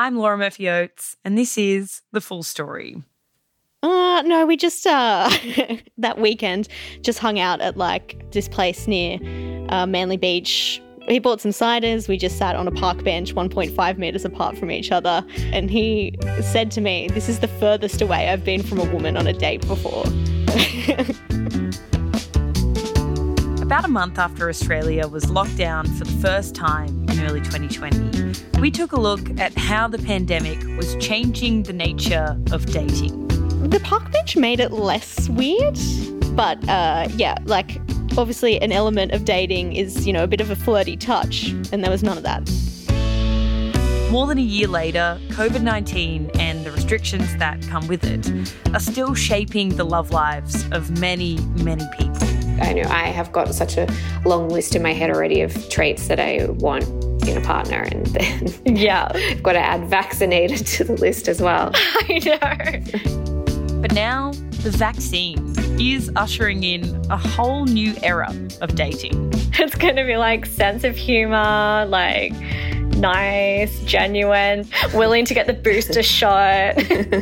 I'm Laura Murphy Oates, and this is The Full Story. No, we just, that weekend, just hung out at this place near Manly Beach. He bought some ciders. We just sat on a park bench 1.5 metres apart from each other. And he said to me, "This is the furthest away I've been from a woman on a date before." About a month after Australia was locked down for the first time in early 2020, we took a look at how the pandemic was changing the nature of dating. The park bench made it less weird, but obviously an element of dating is, a bit of a flirty touch, and there was none of that. More than a year later, COVID-19 and the restrictions that come with it are still shaping the love lives of many, many people. I know I have got such a long list in my head already of traits that I want in a partner, and then I've got to add vaccinated to the list as well. I know. But now the vaccine is ushering in a whole new era of dating. It's going to be sense of humour, nice, genuine, willing to get the booster shot.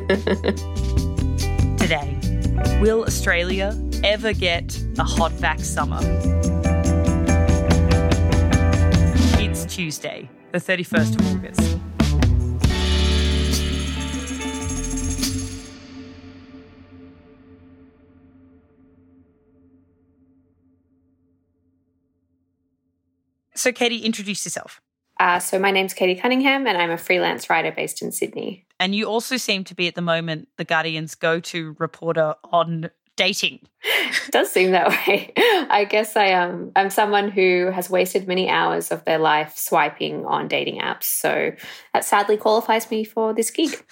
Today, will Australia ever get a hot vax summer? It's Tuesday, the 31st of August. So, Katie, introduce yourself. So my name's Katie Cunningham, and I'm a freelance writer based in Sydney. And you also seem to be, at the moment, The Guardian's go-to reporter on dating. It does seem that way. I guess I'm someone who has wasted many hours of their life swiping on dating apps. So that sadly qualifies me for this gig.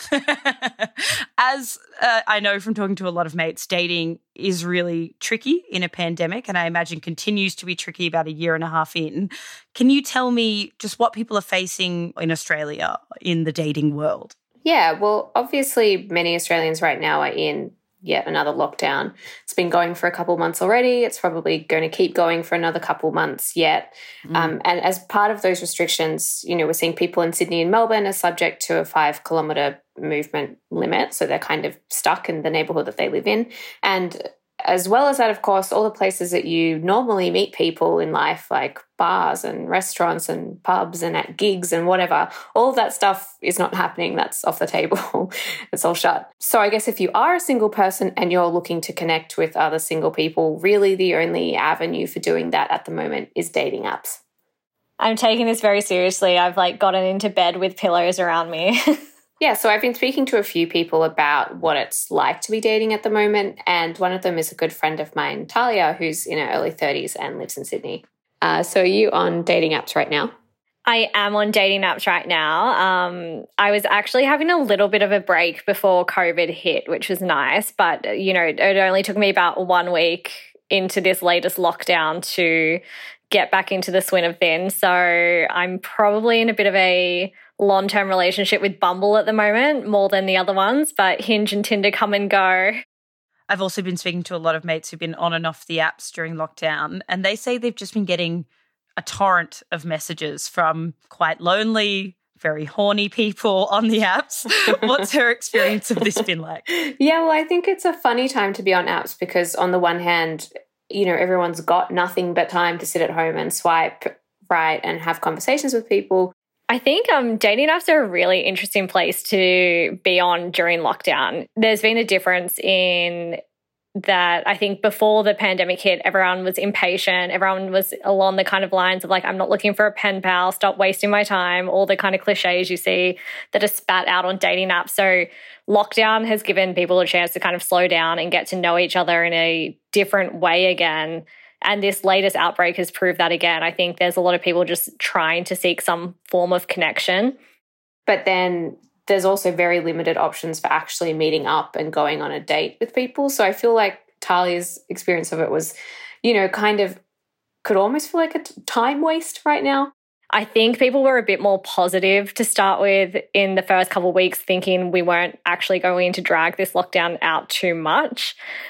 As I know from talking to a lot of mates, dating is really tricky in a pandemic, and I imagine continues to be tricky about a year and a half in. Can you tell me just what people are facing in Australia in the dating world? Yeah, well, obviously many Australians right now are in yet another lockdown. It's been going for a couple of months already. It's probably going to keep going for another couple of months yet. And as part of those restrictions, we're seeing people in Sydney and Melbourne are subject to a 5-kilometre movement limit. So they're kind of stuck in the neighbourhood that they live in. And as well as that, of course, all the places that you normally meet people in life, like bars and restaurants and pubs and at gigs and whatever, all of that stuff is not happening. That's off the table. It's all shut. So I guess if you are a single person and you're looking to connect with other single people, really the only avenue for doing that at the moment is dating apps. I'm taking this very seriously. I've gotten into bed with pillows around me. Yeah, so I've been speaking to a few people about what it's like to be dating at the moment, and one of them is a good friend of mine, Talia, who's in her early 30s and lives in Sydney. So are you on dating apps right now? I am on dating apps right now. I was actually having a little bit of a break before COVID hit, which was nice, but, it only took me about 1 week into this latest lockdown to get back into the swing of things. So I'm probably in a bit of a long-term relationship with Bumble at the moment, more than the other ones, but Hinge and Tinder come and go. I've also been speaking to a lot of mates who've been on and off the apps during lockdown, and they say they've just been getting a torrent of messages from quite lonely, very horny people on the apps. What's her experience of this been like? Yeah, well, I think it's a funny time to be on apps because on the one hand, everyone's got nothing but time to sit at home and swipe right and have conversations with people. I think dating apps are a really interesting place to be on during lockdown. There's been a difference in that. I think before the pandemic hit, everyone was impatient. Everyone was along the kind of lines of I'm not looking for a pen pal, stop wasting my time, all the kind of cliches you see that are spat out on dating apps. So lockdown has given people a chance to kind of slow down and get to know each other in a different way again. And this latest outbreak has proved that again. I think there's a lot of people just trying to seek some form of connection. But then there's also very limited options for actually meeting up and going on a date with people. So I feel like Talia's experience of it was, kind of could almost feel like a time waste right now. I think people were a bit more positive to start with in the first couple of weeks, thinking we weren't actually going to drag this lockdown out too much.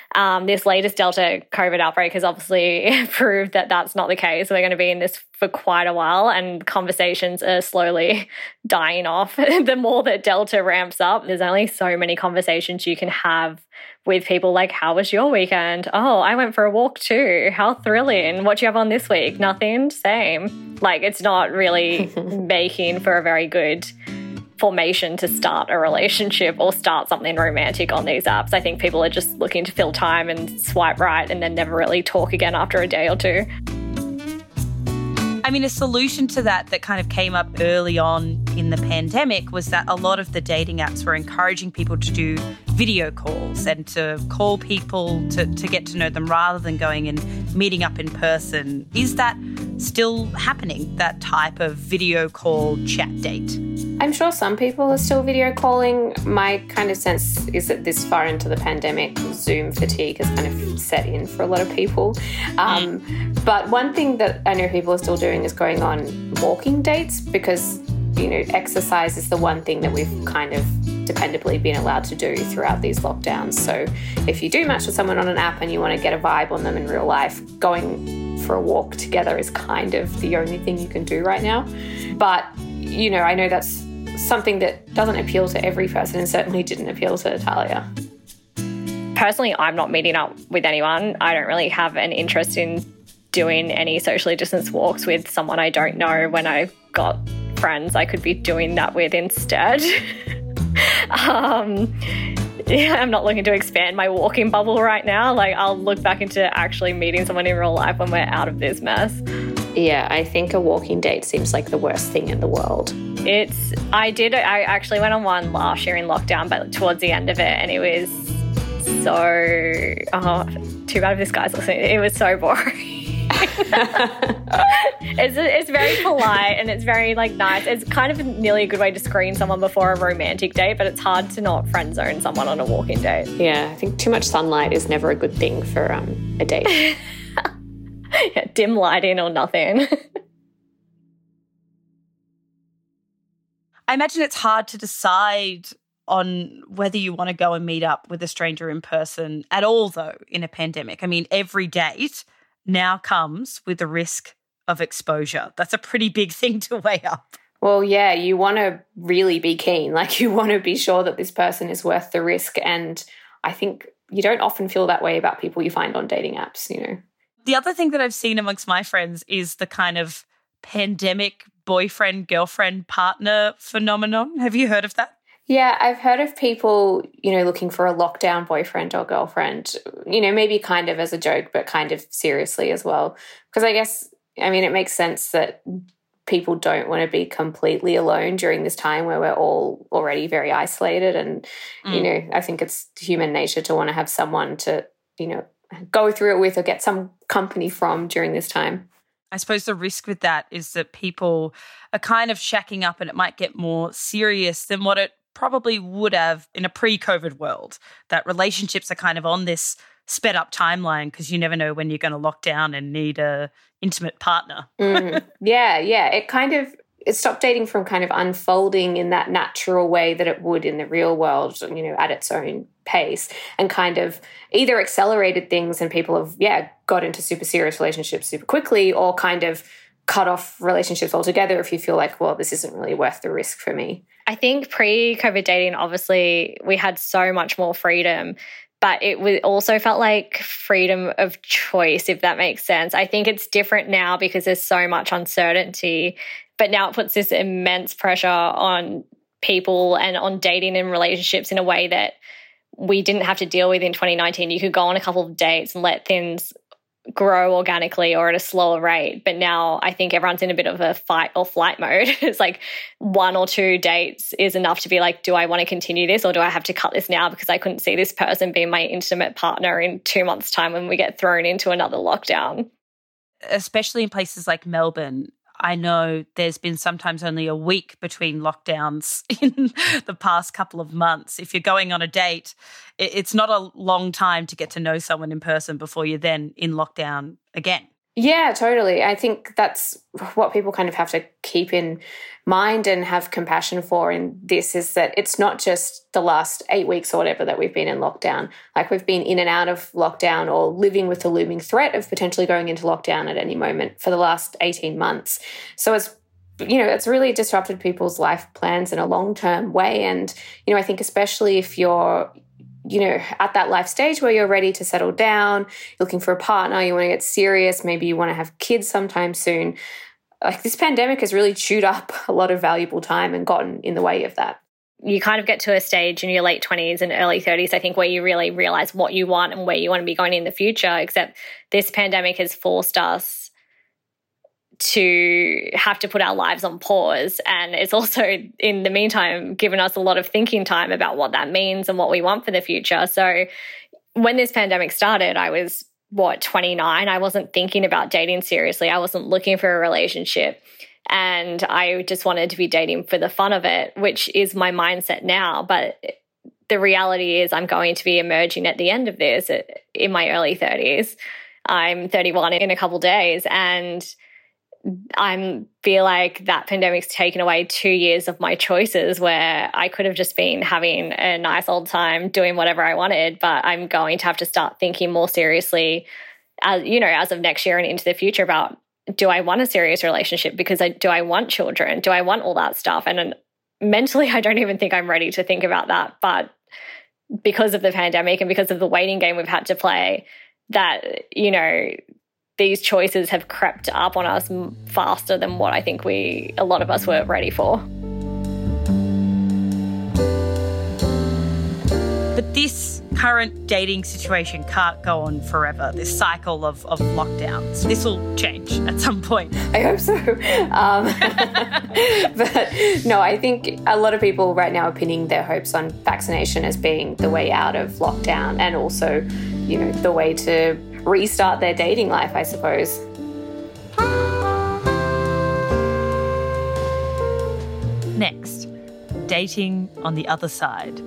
This latest Delta COVID outbreak has obviously proved that that's not the case. We're going to be in this for quite a while, and conversations are slowly dying off. The more that Delta ramps up, there's only so many conversations you can have with people like, how was your weekend? Oh, I went for a walk too. How thrilling. What do you have on this week? Nothing? Same. Like, it's not really making for a very good formation to start a relationship or start something romantic on these apps. I think people are just looking to fill time and swipe right and then never really talk again after a day or two. I mean, a solution to that kind of came up early on in the pandemic was that a lot of the dating apps were encouraging people to do video calls and to call people to get to know them rather than going and meeting up in person. Is that still happening, that type of video call chat date? I'm sure some people are still video calling. My kind of sense is that this far into the pandemic, Zoom fatigue has kind of set in for a lot of people. But one thing that I know people are still doing is going on walking dates because, you know, exercise is the one thing that we've kind of dependably been allowed to do throughout these lockdowns. So if you do match with someone on an app and you want to get a vibe on them in real life, going for a walk together is kind of the only thing you can do right now. But, you know, I know that's something that doesn't appeal to every person and certainly didn't appeal to Natalia. Personally, I'm not meeting up with anyone. I don't really have an interest in doing any socially distanced walks with someone I don't know. When I've got friends I could be doing that with instead. I'm not looking to expand my walking bubble right now. Like, I'll look back into actually meeting someone in real life when we're out of this mess. Yeah, I think a walking date seems like the worst thing in the world. I actually went on one last year in lockdown, but towards the end of it, and it was too bad if this guy's listening. It was so boring. It's very polite and it's very nice. It's kind of nearly a good way to screen someone before a romantic date, but it's hard to not friend zone someone on a walking date. Yeah, I think too much sunlight is never a good thing for a date. Yeah, dim lighting or nothing. I imagine it's hard to decide on whether you want to go and meet up with a stranger in person at all, though, in a pandemic. I mean, every date now comes with the risk of exposure. That's a pretty big thing to weigh up. Well, yeah, you want to really be keen. Like, you want to be sure that this person is worth the risk. And I think you don't often feel that way about people you find on dating apps, you know. The other thing that I've seen amongst my friends is the kind of pandemic boyfriend, girlfriend, partner phenomenon. Have you heard of that? Yeah, I've heard of people, you know, looking for a lockdown boyfriend or girlfriend, you know, maybe kind of as a joke, but kind of seriously as well. Because I guess, I mean, it makes sense that people don't want to be completely alone during this time where we're all already very isolated. And, you know, I think it's human nature to want to have someone to, you know, go through it with or get some company from during this time. I suppose the risk with that is that people are kind of shacking up and it might get more serious than what it probably would have in a pre-COVID world, that relationships are kind of on this sped up timeline because you never know when you're going to lock down and need a intimate partner. Yeah. It stopped dating from kind of unfolding in that natural way that it would in the real world, you know, at its own pace, and kind of either accelerated things and people have, got into super serious relationships super quickly, or kind of cut off relationships altogether if you feel like, well, this isn't really worth the risk for me. I think pre-COVID dating, obviously, we had so much more freedom, but it also felt like freedom of choice, if that makes sense. I think it's different now because there's so much uncertainty, but now it puts this immense pressure on people and on dating and relationships in a way that we didn't have to deal with in 2019. You could go on a couple of dates and let things grow organically or at a slower rate. But now I think everyone's in a bit of a fight or flight mode. It's like 1 or 2 dates is enough to be like, do I want to continue this or do I have to cut this now because I couldn't see this person being my intimate partner in 2 months' time when we get thrown into another lockdown? Especially in places like Melbourne, I know there's been sometimes only a week between lockdowns in the past couple of months. If you're going on a date, it's not a long time to get to know someone in person before you're then in lockdown again. Yeah, totally. I think that's what people kind of have to keep in mind and have compassion for in this, is that it's not just the last 8 weeks or whatever that we've been in lockdown. Like, we've been in and out of lockdown or living with the looming threat of potentially going into lockdown at any moment for the last 18 months. So it's really disrupted people's life plans in a long-term way. And, I think especially if you're at that life stage where you're ready to settle down, looking for a partner, you want to get serious, maybe you want to have kids sometime soon. Like, this pandemic has really chewed up a lot of valuable time and gotten in the way of that. You kind of get to a stage in your late 20s and early 30s, I think, where you really realize what you want and where you want to be going in the future, except this pandemic has forced us to have to put our lives on pause. And it's also, in the meantime, given us a lot of thinking time about what that means and what we want for the future. So when this pandemic started, I was, 29? I wasn't thinking about dating seriously. I wasn't looking for a relationship. And I just wanted to be dating for the fun of it, which is my mindset now. But the reality is I'm going to be emerging at the end of this in my early 30s. I'm 31 in a couple days, and I feel like that pandemic's taken away 2 years of my choices, where I could have just been having a nice old time doing whatever I wanted, but I'm going to have to start thinking more seriously, as of next year and into the future, about, do I want a serious relationship? Because do I want children? Do I want all that stuff? And mentally, I don't even think I'm ready to think about that. But because of the pandemic and because of the waiting game we've had to play, that, these choices have crept up on us faster than what I think a lot of us were ready for. But this current dating situation can't go on forever, this cycle of lockdowns. This will change at some point. I hope so. But no, I think a lot of people right now are pinning their hopes on vaccination as being the way out of lockdown, and also, the way to restart their dating life, I suppose. Next, dating on the other side.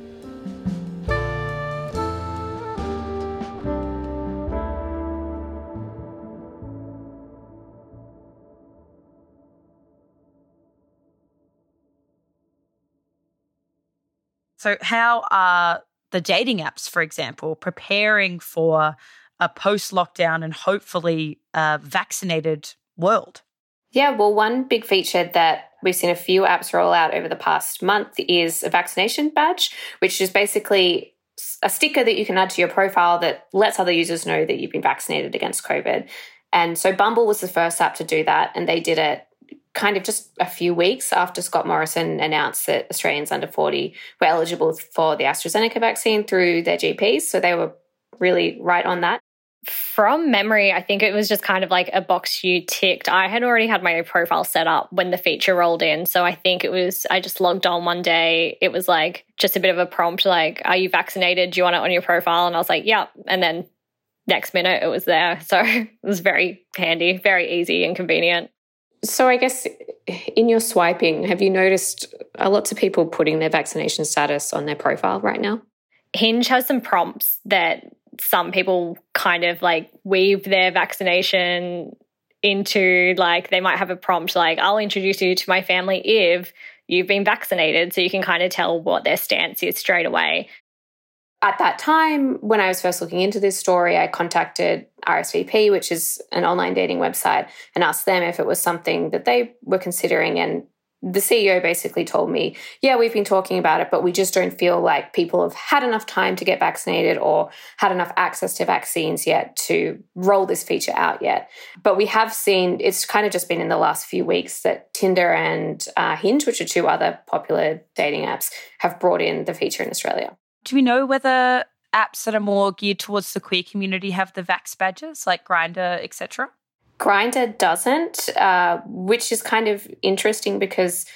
So how are the dating apps, for example, preparing for a post-lockdown and hopefully vaccinated world? Yeah, well, one big feature that we've seen a few apps roll out over the past month is a vaccination badge, which is basically a sticker that you can add to your profile that lets other users know that you've been vaccinated against COVID. And so Bumble was the first app to do that, and they did it kind of just a few weeks after Scott Morrison announced that Australians under 40 were eligible for the AstraZeneca vaccine through their GPs. So they were really right on that. From memory, I think it was just kind of like a box you ticked. I had already had my profile set up when the feature rolled in. So I think I just logged on one day. It was like just a bit of a prompt, like, are you vaccinated? Do you want it on your profile? And I was like, yeah. And then next minute it was there. So it was very handy, very easy and convenient. So I guess in your swiping, have you noticed lots of people putting their vaccination status on their profile right now? Hinge has some prompts that some people kind of like weave their vaccination into, like, they might have a prompt like, I'll introduce you to my family if you've been vaccinated. So you can kind of tell what their stance is straight away. At that time, when I was first looking into this story, I contacted RSVP, which is an online dating website, and asked them if it was something that they were considering. And the CEO basically told me, yeah, we've been talking about it, but we just don't feel like people have had enough time to get vaccinated or had enough access to vaccines yet to roll this feature out yet. But we have seen, it's kind of just been in the last few weeks that Tinder and Hinge, which are two other popular dating apps, have brought in the feature in Australia. Do we know whether apps that are more geared towards the queer community have the Vax badges, like Grindr, etc.? Grindr doesn't, which is kind of interesting because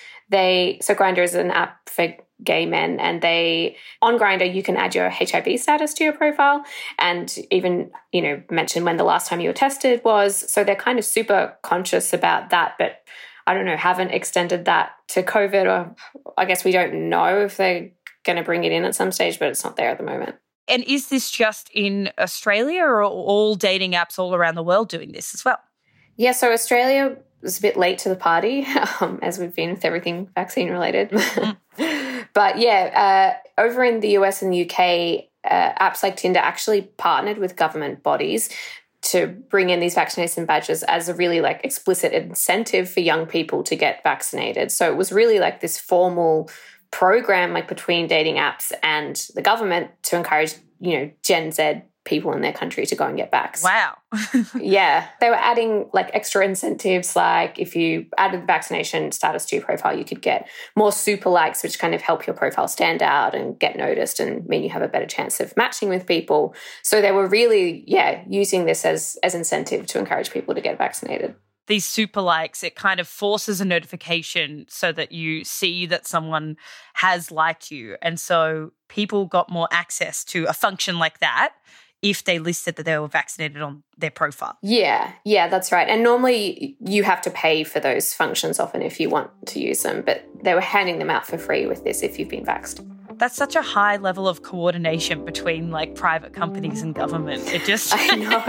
Grindr is an app for gay men, and on Grindr you can add your HIV status to your profile and even, mention when the last time you were tested was. So they're kind of super conscious about that, but I don't know, haven't extended that to COVID, or I guess we don't know if they're going to bring it in at some stage, but it's not there at the moment. And is this just in Australia, or are all dating apps all around the world doing this as well? Yeah, so Australia was a bit late to the party, as we've been with everything vaccine related. But yeah, over in the US and the UK, apps like Tinder actually partnered with government bodies to bring in these vaccination badges as a really like explicit incentive for young people to get vaccinated. So it was really like this formal program like between dating apps and the government to encourage, Gen Z people in their country to go and get vaxxed. Wow. Yeah. They were adding like extra incentives, like if you added the vaccination status to your profile, you could get more super likes, which kind of help your profile stand out and get noticed and mean you have a better chance of matching with people. So they were really, using this as incentive to encourage people to get vaccinated. These super likes, it kind of forces a notification so that you see that someone has liked you. And so people got more access to a function like that if they listed that they were vaccinated on their profile. Yeah, that's right. And normally you have to pay for those functions often if you want to use them, but they were handing them out for free with this if you've been vaxxed. That's such a high level of coordination between like private companies and government. It just I know.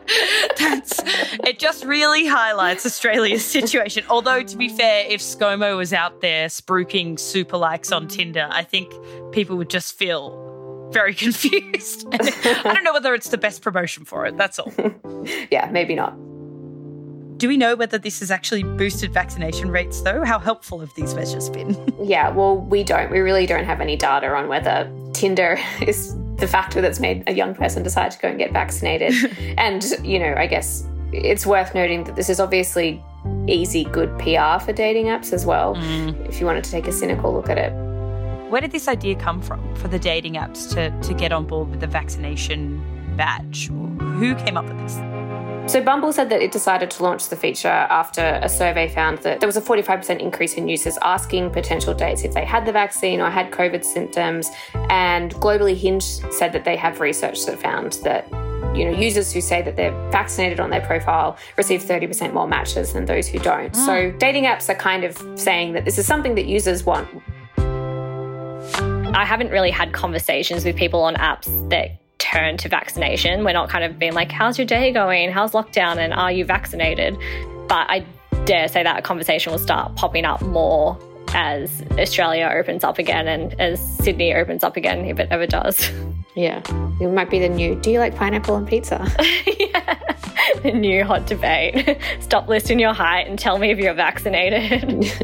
It just really highlights Australia's situation. Although to be fair, if ScoMo was out there spruiking super likes on Tinder, I think people would just feel very confused. I don't know whether it's the best promotion for it, that's all. Yeah, maybe not. Do we know whether this has actually boosted vaccination rates, though? How helpful have these measures been? Yeah, well, we don't. We really don't have any data on whether Tinder is the factor that's made a young person decide to go and get vaccinated. And, I guess it's worth noting that this is obviously easy, good PR for dating apps as well, if you wanted to take a cynical look at it. Where did this idea come from for the dating apps to get on board with the vaccination badge? Who came up with this? So Bumble said that it decided to launch the feature after a survey found that there was a 45% increase in users asking potential dates if they had the vaccine or had COVID symptoms. And globally, Hinge said that they have research that found that users who say that they're vaccinated on their profile receive 30% more matches than those who don't. So dating apps are kind of saying that this is something that users want. I haven't really had conversations with people on apps that turn to vaccination. We're not kind of being like, how's your day going? How's lockdown? And are you vaccinated? But I dare say that conversation will start popping up more as Australia opens up again and as Sydney opens up again, if it ever does. Yeah. It might be the new, do you like pineapple on pizza? Yeah. The new hot debate. Stop listing your height and tell me if you're vaccinated.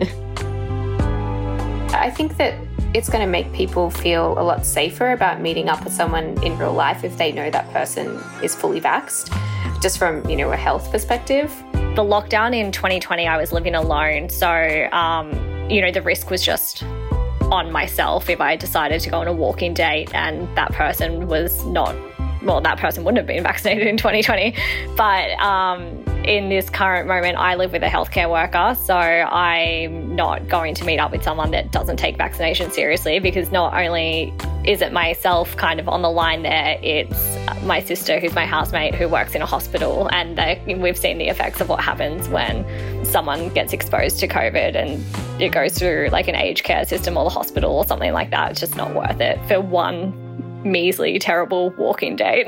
I think that it's going to make people feel a lot safer about meeting up with someone in real life if they know that person is fully vaxxed, just from, a health perspective. The lockdown in 2020, I was living alone. So, the risk was just on myself if I decided to go on a walking date and that person was not, well, that person wouldn't have been vaccinated in 2020. But in this current moment, I live with a healthcare worker, so I'm not going to meet up with someone that doesn't take vaccination seriously, because not only is it myself kind of on the line there, it's my sister, who's my housemate, who works in a hospital, and we've seen the effects of what happens when someone gets exposed to COVID and it goes through like an aged care system or the hospital or something like that. It's just not worth it for one measly, terrible walking date.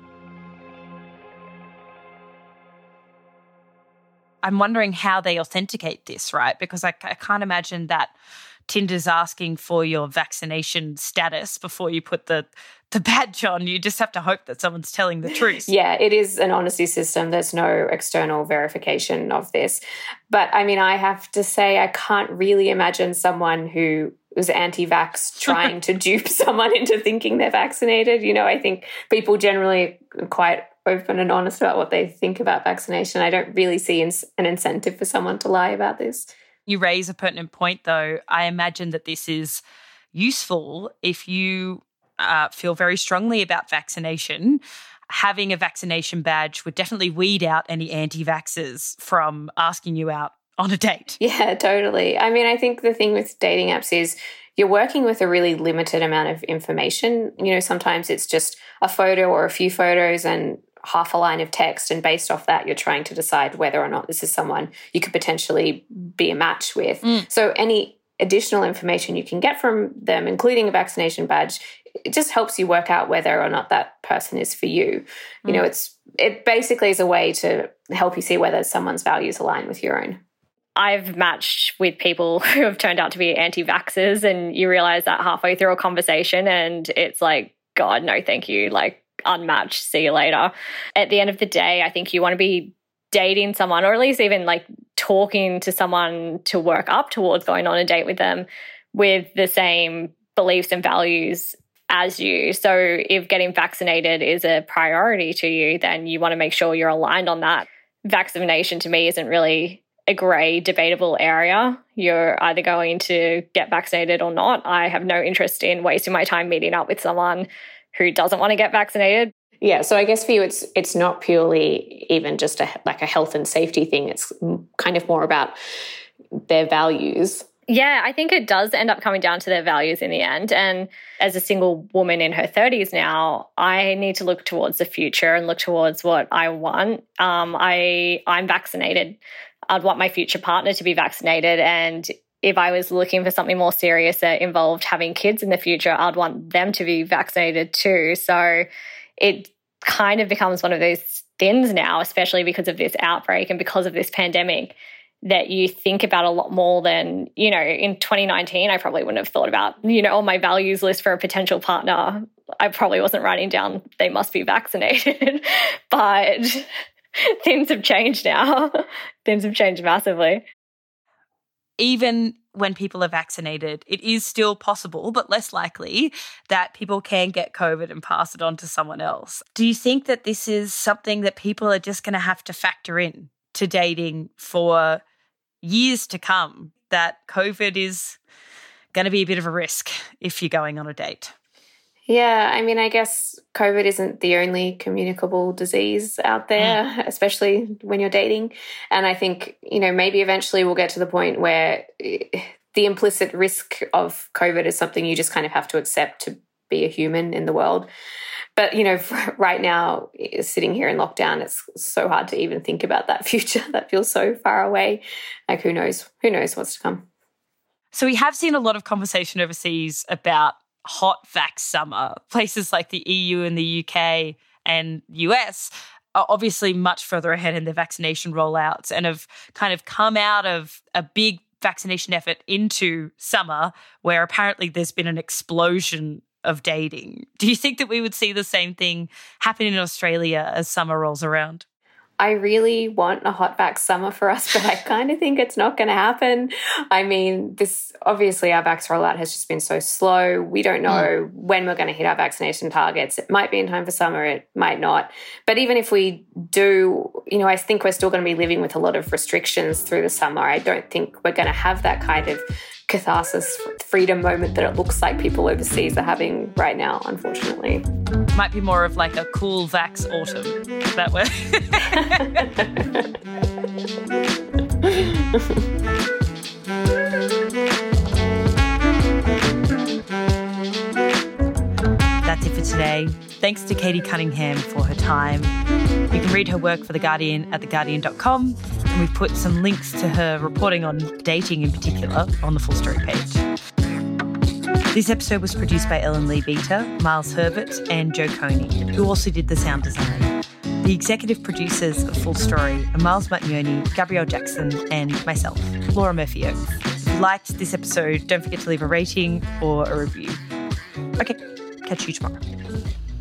I'm wondering how they authenticate this, right? Because I can't imagine that Tinder's asking for your vaccination status before you put the badge on. You just have to hope that someone's telling the truth. Yeah, it is an honesty system. There's no external verification of this. But I mean, I have to say, I can't really imagine someone who was anti-vax trying to dupe someone into thinking they're vaccinated. I think people generally are quite open and honest about what they think about vaccination. I don't really see an incentive for someone to lie about this. You raise a pertinent point, though. I imagine that this is useful if you feel very strongly about vaccination. Having a vaccination badge would definitely weed out any anti-vaxxers from asking you out on a date. Yeah, totally. I mean, I think the thing with dating apps is you're working with a really limited amount of information. Sometimes it's just a photo or a few photos and half a line of text, and based off that, you're trying to decide whether or not this is someone you could potentially be a match with. So any additional information you can get from them, including a vaccination badge, it just helps you work out whether or not that person is for you. You know, it basically is a way to help you see whether someone's values align with your own. I've matched with people who have turned out to be anti-vaxxers, and you realize that halfway through a conversation and it's like, God, no, thank you. Like, unmatched, see you later. At the end of the day, I think you want to be dating someone, or at least even like talking to someone to work up towards going on a date with them with the same beliefs and values as you. So if getting vaccinated is a priority to you, then you want to make sure you're aligned on that. Vaccination to me isn't really a grey, debatable area. You're either going to get vaccinated or not. I have no interest in wasting my time meeting up with someone who doesn't want to get vaccinated. Yeah, so I guess for you, it's not purely even just a health and safety thing. It's kind of more about their values. Yeah, I think it does end up coming down to their values in the end. And as a single woman in her 30s now, I need to look towards the future and look towards what I want. I'm vaccinated. I'd want my future partner to be vaccinated. And if I was looking for something more serious that involved having kids in the future, I'd want them to be vaccinated too. So it kind of becomes one of those things now, especially because of this outbreak and because of this pandemic, that you think about a lot more than, you know, in 2019, I probably wouldn't have thought about, you know, on my values list for a potential partner, I probably wasn't writing down they must be vaccinated. But things have changed now. Things have changed massively. Even when people are vaccinated, it is still possible, but less likely, that people can get COVID and pass it on to someone else. Do you think that this is something that people are just going to have to factor in to dating for years to come, that COVID is going to be a bit of a risk if you're going on a date? Yeah, I mean, I guess COVID isn't the only communicable disease out there, especially when you're dating. And I think, you know, maybe eventually we'll get to the point where the implicit risk of COVID is something you just kind of have to accept to be a human in the world. But, you know, right now, sitting here in lockdown, it's so hard to even think about that future. That feels so far away. Like, who knows? Who knows what's to come? So we have seen a lot of conversation overseas about hot vax summer. Places like the EU and the UK and US are obviously much further ahead in their vaccination rollouts and have kind of come out of a big vaccination effort into summer where apparently there's been an explosion of dating. Do you think that we would see the same thing happen in Australia as summer rolls around? I really want a hot vax summer for us, but I kind of think it's not going to happen. I mean, obviously our vax rollout has just been so slow. We don't know when we're going to hit our vaccination targets. It might be in time for summer, it might not. But even if we do, you know, I think we're still going to be living with a lot of restrictions through the summer. I don't think we're going to have that kind of catharsis, freedom moment that it looks like people overseas are having right now, unfortunately. Might be more of like a cool vax autumn that way. That's it for today. Thanks to Katie Cunningham for her time. You can read her work for The Guardian at theguardian.com, and we've put some links to her reporting on dating in particular on the full story page. This episode was produced by Ellen Lee Beater, Miles Herbert and Joe Coney, who also did the sound design. The executive producers of Full Story are Miles Mattioni, Gabrielle Jackson and myself, Laura Murphy-Oakes. If you liked this episode, don't forget to leave a rating or a review. Okay, catch you tomorrow.